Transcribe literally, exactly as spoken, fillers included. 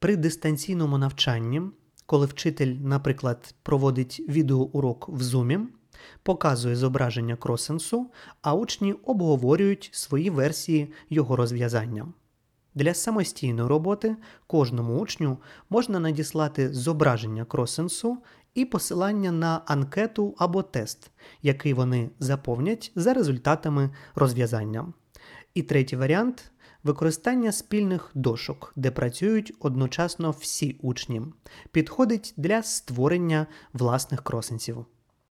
При дистанційному навчанні, коли вчитель, наприклад, проводить відеоурок в Zoom, показує зображення кросенсу, а учні обговорюють свої версії його розв'язання. Для самостійної роботи кожному учню можна надіслати зображення кросенсу і посилання на анкету або тест, який вони заповнять за результатами розв'язання. І третій варіант – використання спільних дошок, де працюють одночасно всі учні. Підходить для створення власних кросенсів.